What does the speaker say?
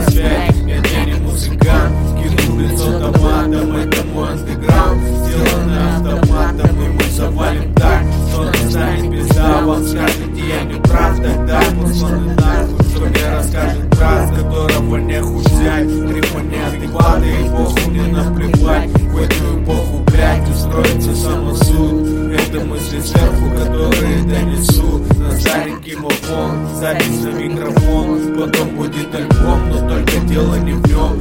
связь. Я не музыкант, кину лицо томатом, это мой андеграунд. Сделано автоматом, и мы завалим так, что настанет пизда. Вам скажете, я не прав, тогда посланы нахуй. Что мне расскажет брат, которого не худять. Грифа неадекваты, эпоху мне наплевать. В эту эпоху, блядь, устроится самосуд. Это мысли сверху, которые донесу на старенький мопон, запись на микрофон. Потом будет альбом, но только дело не в нем.